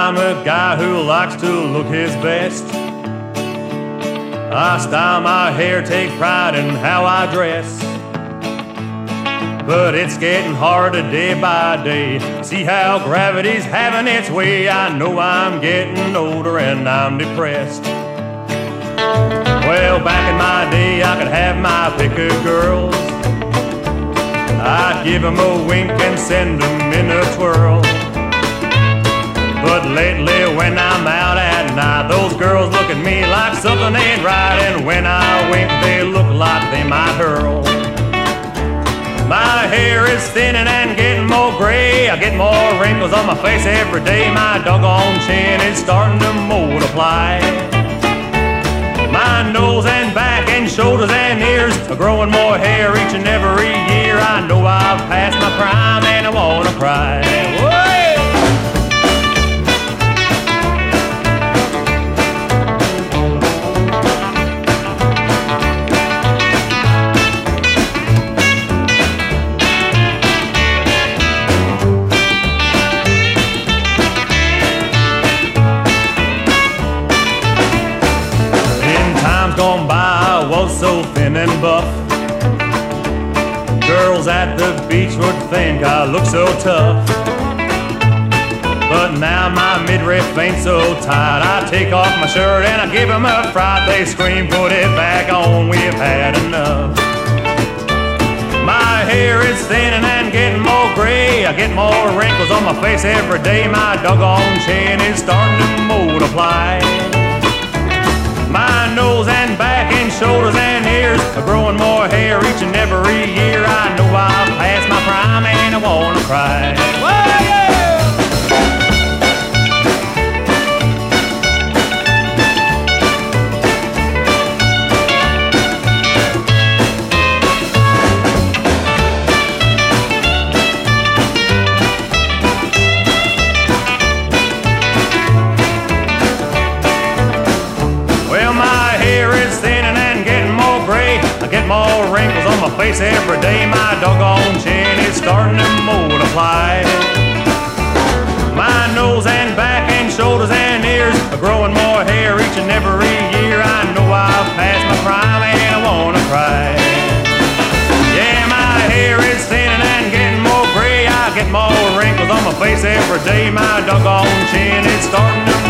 I'm a guy who likes to look his best. I style my hair, take pride in how I dress. But it's getting harder day by day. See how gravity's having its way. I know I'm getting older and I'm depressed. Well, back in my day, I could have my pick of girls. I'd give them a wink and send them in a twirl. But lately when I'm out at night, those girls look at me like something ain't right. And when I wink, they look like they might hurl. My hair is thinning and getting more gray. I get more wrinkles on my face every day. My doggone chin is starting to multiply. My nose and back and shoulders and ears are growing more hair each and every year. I know I've passed my prime and I wanna cry. Whoa! Gone by, I was so thin and buff. Girls at the beach would think I look so tough. But now my midriff ain't so tight. I take off my shirt and I give them a fright. They scream, put it back on, we've had enough. My hair is thinning and getting more gray. I get more wrinkles on my face every day. My doggone chin is starting to multiply. My nose and back and shoulders and ears are growing more hair each and every year. I know I've passed my prime and I wanna cry. Whoa, yeah! Get more wrinkles on my face every day. My doggone chin is starting to multiply. My nose and back and shoulders and ears are growing more hair each and every year. I know I've passed my prime and I wanna cry. Yeah, my hair is thinning and getting more gray. I get more wrinkles on my face every day. My doggone chin is starting to